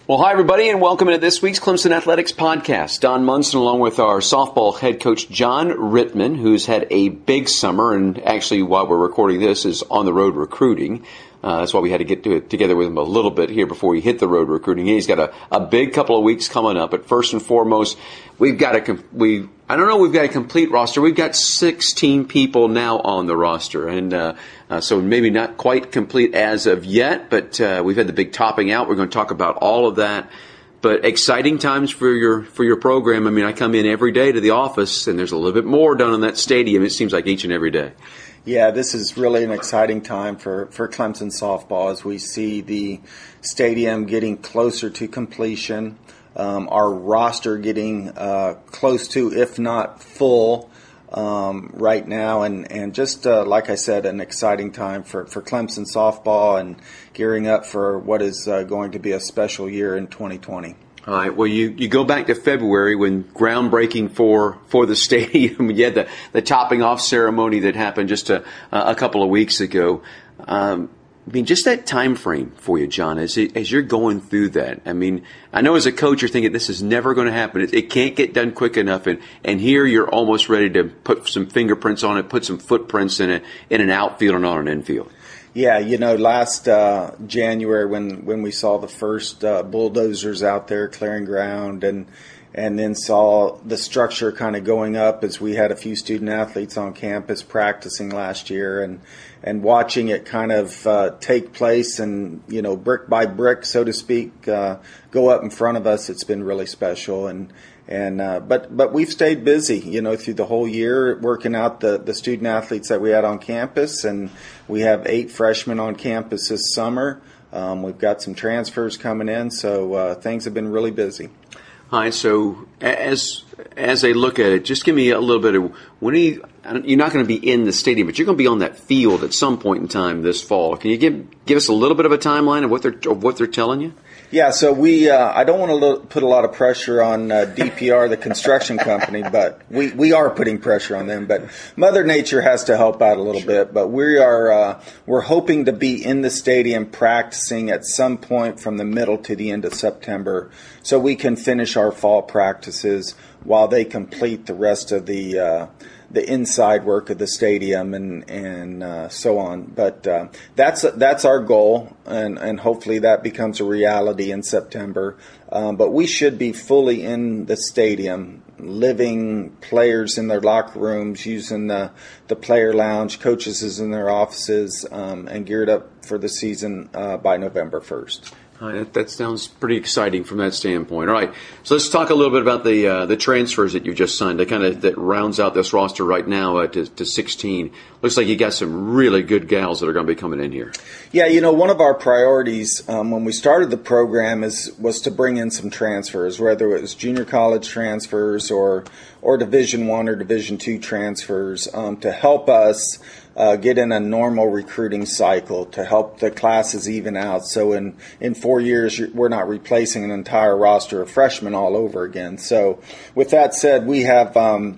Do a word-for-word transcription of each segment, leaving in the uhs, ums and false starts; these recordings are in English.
Well, hi, everybody, and welcome to this week's Clemson Athletics podcast. Don Munson, along with our softball head coach, John Rittman, who's had a big summer, and actually, while we're recording this, is on the road recruiting. Uh, that's why we had to get to it together with him a little bit here before he hit the road recruiting. He's got a, a big couple of weeks coming up. But first and foremost, we've got a we I don't know we've got a complete roster. We've got sixteen people now on the roster, and uh, uh, so maybe not quite complete as of yet. But uh, we've had the big topping out. We're going to talk about all of that. But exciting times for your for your program. I mean, I come in every day to the office, and there's a little bit more done in that stadium. It seems like each and every day. Yeah, this is really an exciting time for, for Clemson softball as we see the stadium getting closer to completion, um, our roster getting uh, close to, if not full, um, right now. And, and just, uh, like I said, an exciting time for, for Clemson softball and gearing up for what is uh, going to be a special year in twenty twenty. All right. Well, you, you go back to February when groundbreaking for, for the stadium. You had the, the topping off ceremony that happened just a, a couple of weeks ago. Um, I mean, just that time frame for you, John, as it, as you're going through that. I mean, I know as a coach you're thinking this is never going to happen. It, it can't get done quick enough, and, and here you're almost ready to put some fingerprints on it, put some footprints in it in an outfield and on an infield. Yeah, you know, last uh, January when, when we saw the first uh, bulldozers out there clearing ground and and then saw the structure kind of going up as we had a few student athletes on campus practicing last year and and watching it kind of uh, take place and, you know, brick by brick, so to speak, uh, go up in front of us. It's been really special. And And uh, but but we've stayed busy, you know, through the whole year working out the, the student athletes that we had on campus, and we have eight freshmen on campus this summer. Um, we've got some transfers coming in, so uh, things have been really busy. All right, so as as they look at it, just give me a little bit of when are you, you're not going to be in the stadium, but you're going to be on that field at some point in time this fall. Can you give give us a little bit of a timeline of what they're of what they're telling you? Yeah, so we, uh, I don't want to lo- put a lot of pressure on uh, D P R, the construction company, but we, we are putting pressure on them. But Mother Nature has to help out a little sure. bit. But we are, uh, we're hoping to be in the stadium practicing at some point from the middle to the end of September so we can finish our fall practices while they complete the rest of the uh, the inside work of the stadium and and uh, so on. But uh, that's that's our goal, and, and hopefully that becomes a reality in September. Um, but we should be fully in the stadium, living players in their locker rooms, using the, the player lounge, coaches is in their offices, um, and geared up for the season uh, by November first. All right, that, that sounds pretty exciting from that standpoint. All right, so let's talk a little bit about the uh, the transfers that you just signed. That kind of that rounds out this roster right now uh, to, to sixteen. Looks like you got some really good gals that are going to be coming in here. Yeah, you know, one of our priorities um, when we started the program is was to bring in some transfers, whether it was junior college transfers or or Division One or Division Two transfers, um, to help us Uh, get in a normal recruiting cycle, to help the classes even out. So in, in four years, we're not replacing an entire roster of freshmen all over again. So with that said, we have um,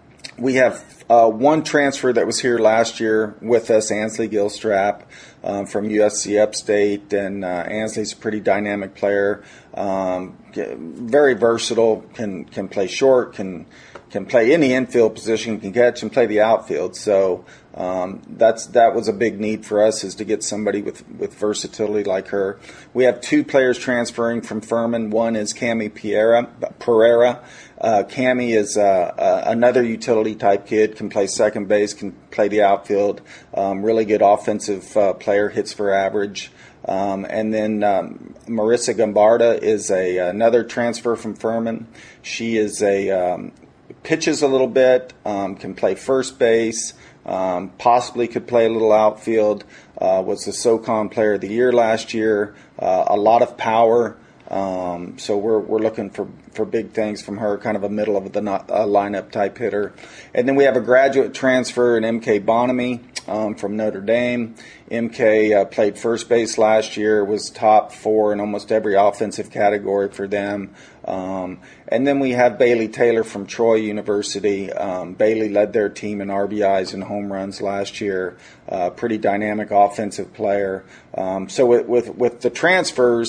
we have uh, one transfer that was here last year with us, Ansley Gilstrap, um, from U S C Upstate, and uh, Ansley's a pretty dynamic player, um, very versatile, can can play short, can can play any infield position, can catch and play the outfield. So um, that's that was a big need for us, is to get somebody with, with versatility like her. We have two players transferring from Furman. One is Cami Pereira. Pereira. Uh, Cami is uh, uh, another utility type kid, can play second base, can play the outfield. Um, really good offensive uh, player, hits for average. Um, and then um, Marissa Gambarda is a another transfer from Furman. She is a um, pitches a little bit, um, can play first base, um, possibly could play a little outfield, uh, was the SoCon Player of the Year last year, uh, a lot of power. Um, so we're we're looking for, for big things from her, kind of a middle of the uh, lineup type hitter. And then we have a graduate transfer in M K Bonamy um, from Notre Dame. M K uh, played first base last year, was top four in almost every offensive category for them. Um, and then we have Bailey Taylor from Troy University. Um, Bailey led their team in R B Is and home runs last year. Uh, pretty dynamic offensive player. Um, so with, with with the transfers,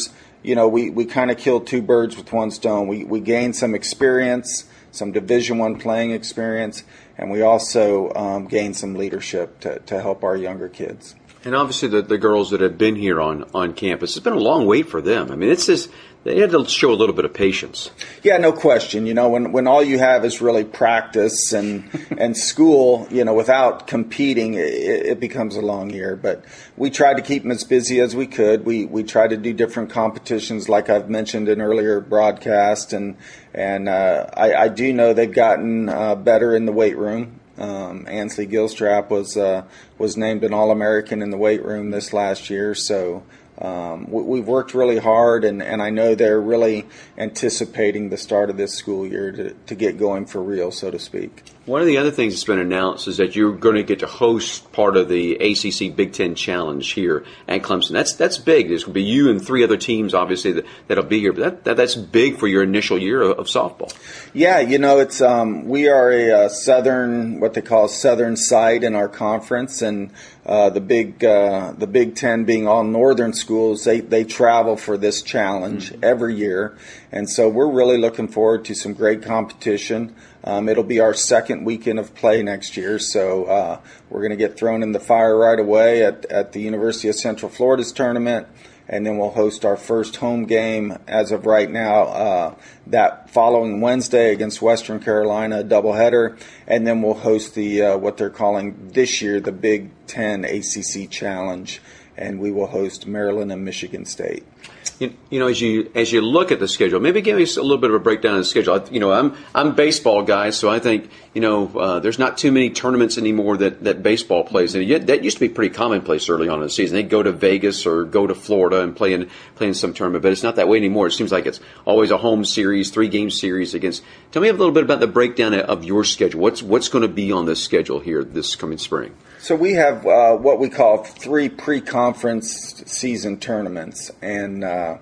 you know, we, we kind of killed two birds with one stone. We we gained some experience, some Division One playing experience, and we also um, gained some leadership to, to help our younger kids. And obviously the, the girls that have been here on, on campus, it's been a long wait for them. I mean, it's just, they had to show a little bit of patience. Yeah, no question. You know, when, when all you have is really practice and and school, you know, without competing, it, it becomes a long year. But we tried to keep them as busy as we could. We we tried to do different competitions, like I've mentioned in earlier broadcast, and and uh, I, I do know they've gotten uh, better in the weight room. Um, Ansley Gilstrap was uh, was named an All-American in the weight room this last year, so um, we, we've worked really hard, and, and I know they're really anticipating the start of this school year to, to get going for real, so to speak. One of the other things that's been announced is that you're going to get to host part of the A C C Big Ten Challenge here at Clemson. That's that's big. There's going to be you and three other teams, obviously, that, that'll be here. But that, that that's big for your initial year of, of softball. Yeah, you know, it's um, we are a, a southern, what they call a southern side in our conference, and uh, the big uh, the Big Ten being all northern schools, they they travel for this challenge mm-hmm. every year, and so we're really looking forward to some great competition. Um, it'll be our second weekend of play next year, so uh, we're going to get thrown in the fire right away at, at the University of Central Florida's tournament, and then we'll host our first home game as of right now uh, that following Wednesday against Western Carolina, a doubleheader, and then we'll host the uh, what they're calling this year the Big Ten A C C Challenge, and we will host Maryland and Michigan State. You, you know, as you as you look at the schedule, maybe give us a little bit of a breakdown of the schedule. You know, I'm I'm a baseball guy, so I think you know uh, there's not too many tournaments anymore that, that baseball plays in. That used to be pretty commonplace early on in the season. They'd go to Vegas or go to Florida and play in play in some tournament, but it's not that way anymore. It seems like it's always a home series, three game series against. Tell me a little bit about the breakdown of your schedule. What's what's going to be on the schedule here this coming spring? So we have uh, what we call three pre-conference season tournaments, and uh,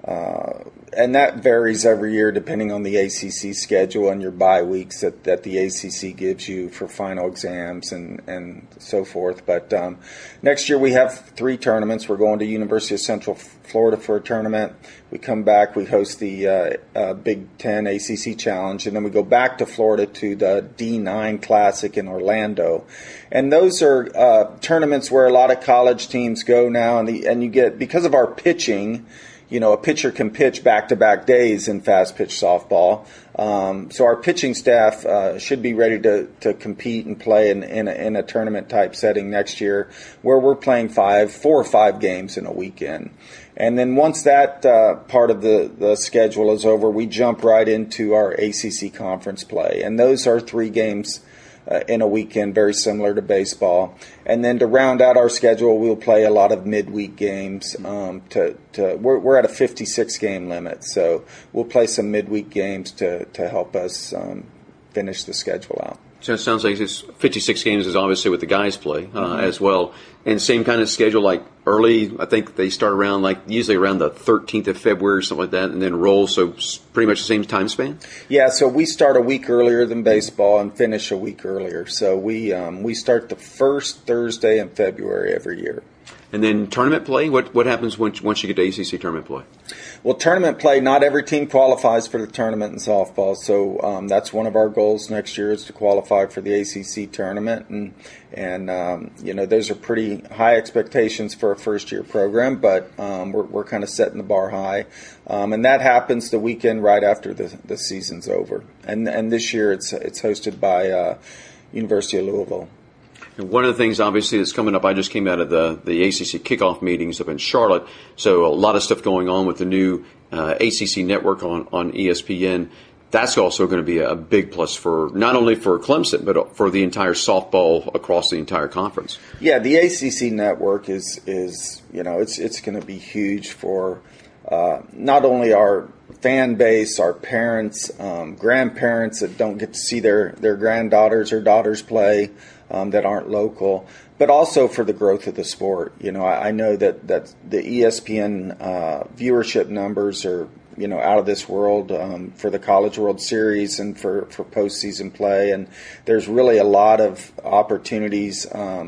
uh, and that varies every year depending on the A C C schedule and your bye weeks that, that the A C C gives you for final exams and, and so forth. But um, next year we have three tournaments. We're going to University of Central Florida for a tournament. We come back, we host the uh, uh, Big Ten A C C Challenge, and then we go back to Florida to the D nine Classic in Orlando. And those are uh, tournaments where a lot of college teams go now, and, the, and you get, because of our pitching, you know, a pitcher can pitch back-to-back days in fast-pitch softball. Um, so our pitching staff uh, should be ready to, to compete and play in, in a, in a tournament-type setting next year, where we're playing five, four or five games in a weekend. And then once that uh, part of the, the schedule is over, we jump right into our A C C conference play. And those are three games uh, in a weekend, very similar to baseball. And then to round out our schedule, we'll play a lot of midweek games. Um, to, to we're, we're at a fifty-six game limit, so we'll play some midweek games to, to help us um, finish the schedule out. So it sounds like this fifty-six games is obviously what the guys play uh, mm-hmm. as well. And same kind of schedule, like early, I think they start around like usually around the thirteenth of February or something like that, and then roll, so pretty much the same time span? Yeah, so we start a week earlier than baseball and finish a week earlier. So we um, we start the first Thursday in February every year. And then tournament play, what what happens once once you get to A C C tournament play? Well, tournament play, not every team qualifies for the tournament in softball, so um, that's one of our goals next year is to qualify for the A C C tournament, and and um, you know those are pretty high expectations for a first year program, but um, we're we're kind of setting the bar high, um, and that happens the weekend right after the the season's over, and and this year it's it's hosted by uh, University of Louisville. And one of the things, obviously, that's coming up, I just came out of the, the A C C kickoff meetings up in Charlotte, so a lot of stuff going on with the new uh, A C C network on, on E S P N. That's also going to be a big plus for not only for Clemson, but for the entire softball across the entire conference. Yeah, the A C C network is, is you know, it's it's going to be huge for uh, not only our fan base, our parents, um, grandparents that don't get to see their, their granddaughters or daughters play, Um, that aren't local, but also for the growth of the sport. You know, I, I know that, that the E S P N uh, viewership numbers are, you know, out of this world um, for the College World Series and for, for postseason play, and there's really a lot of opportunities um,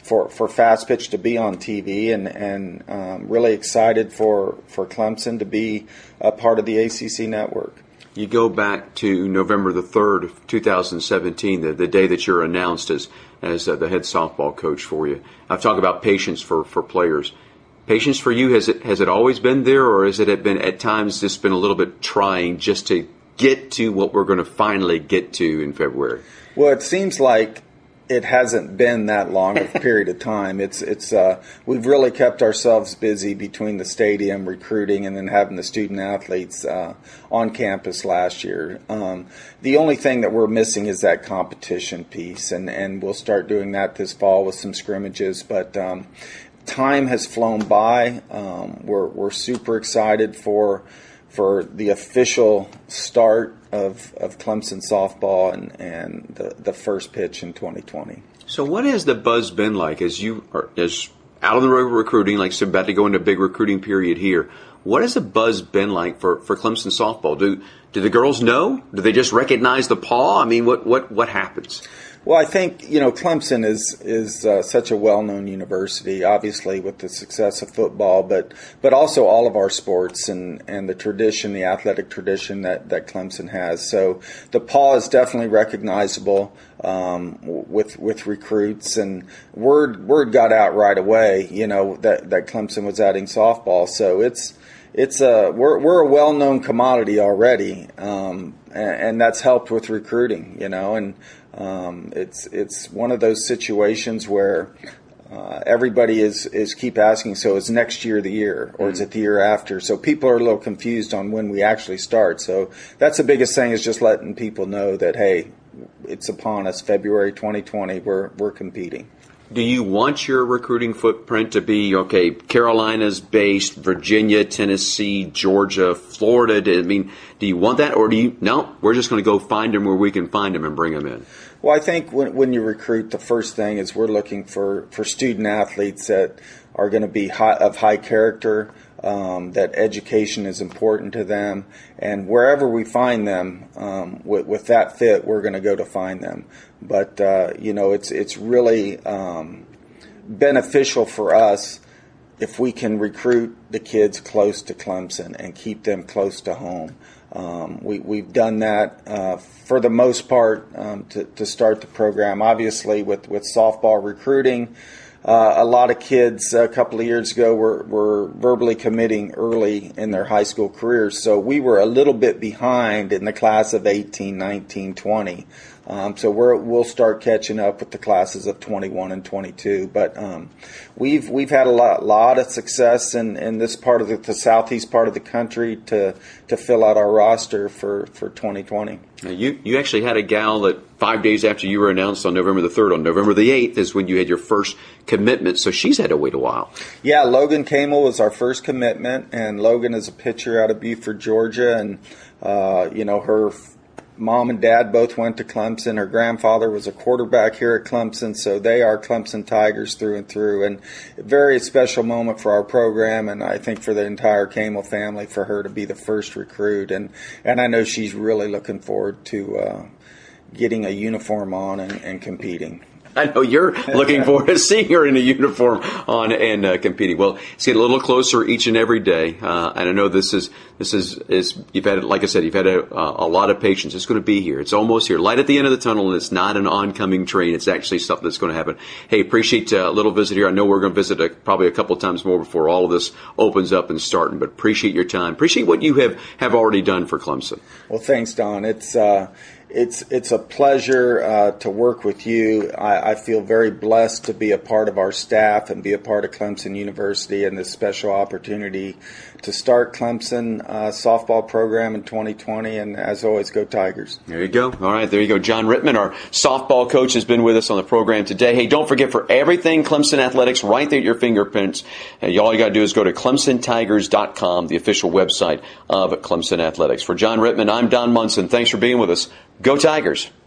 for, for Fast Pitch to be on T V, and, and um, really excited for, for Clemson to be a part of the A C C network. You go back to November the third of two thousand seventeen, the, the day that you're announced as, as uh, the head softball coach for you. I've talked about patience for, for players. Patience for you, has it has it always been there, or has it been at times just been a little bit trying just to get to what we're going to finally get to in February? Well, it seems like it hasn't been that long of a period of time. It's it's uh, we've really kept ourselves busy between the stadium recruiting and then having the student athletes uh, on campus last year. Um, the only thing that we're missing is that competition piece, and, and we'll start doing that this fall with some scrimmages, but. Um, Time has flown by. Um, we're we're super excited for for the official start of, of Clemson softball and, and the, the first pitch in twenty twenty. So what has the buzz been like as you are as out on the road recruiting, like so about to go into a big recruiting period here? What has the buzz been like for, for Clemson softball? Do do the girls know? Do they just recognize the paw? I mean, what what, what happens? Well, I think, you know, Clemson is is uh, such a well-known university, obviously with the success of football, but but also all of our sports and, and the tradition, the athletic tradition that, that Clemson has. So the paw is definitely recognizable um, with with recruits, and word word got out right away, you know, that, that Clemson was adding softball. So it's it's a we're we're a well-known commodity already, um, and, and that's helped with recruiting, you know, and. Um, it's it's one of those situations where uh, everybody is, is keep asking, so is next year the year, or mm. is it the year after? So people are a little confused on when we actually start. So that's the biggest thing, is just letting people know that, hey, it's upon us, February twenty twenty, we're we're competing. Do you want your recruiting footprint to be, okay, Carolina's based, Virginia, Tennessee, Georgia, Florida? I mean, do you want that, or do you, no, we're just going to go find them where we can find them and bring them in? Well, I think when when you recruit, the first thing is we're looking for, for student athletes that are going to be high, of high character, um, that education is important to them, and wherever we find them, um, with, with that fit, we're going to go to find them. But uh, you know, it's it's really um, beneficial for us if we can recruit the kids close to Clemson and keep them close to home. Um, we, we've done that uh, for the most part um, to, to start the program. Obviously, with, with softball recruiting, uh, a lot of kids a couple of years ago were, were verbally committing early in their high school careers. So we were a little bit behind in the class of eighteen, nineteen, twenty. Um, so we're, we'll start catching up with the classes of twenty-one and twenty-two. But um, we've we've had a lot, lot of success in, in this part of the, the southeast part of the country to to fill out our roster for, for twenty twenty. Now you you actually had a gal that five days after you were announced on November the third, on November the eighth is when you had your first commitment. So she's had to wait a while. Yeah, Logan Kamel was our first commitment, and Logan is a pitcher out of Buford, Georgia, and uh, you know, her mom and dad both went to Clemson. Her grandfather was a quarterback here at Clemson, so they are Clemson Tigers through and through. And a very special moment for our program, and I think for the entire Kamel family, for her to be the first recruit. And, and I know she's really looking forward to uh, getting a uniform on and, and competing. I know you're looking forward to seeing her in a uniform on and uh, competing. Well, it's getting a little closer each and every day, uh, and I know this is this is is you've had, like I said, you've had a, a lot of patience. It's going to be here. It's almost here. Light at the end of the tunnel, and it's not an oncoming train. It's actually something that's going to happen. Hey, appreciate a little visit here. I know we're going to visit a, probably a couple of times more before all of this opens up and starting. But appreciate your time. Appreciate what you have have already done for Clemson. Well, thanks, Don. It's. Uh, It's it's a pleasure uh, to work with you. I, I feel very blessed to be a part of our staff and be a part of Clemson University, and this special opportunity to start Clemson uh, softball program in twenty twenty. And as always, go Tigers. There you go. All right, there you go. John Rittman, our softball coach, has been with us on the program today. Hey, don't forget, for everything Clemson Athletics, right there at your fingerprints, uh, all you got to do is go to Clemson Tigers dot com, the official website of Clemson Athletics. For John Rittman, I'm Don Munson. Thanks for being with us. Go Tigers.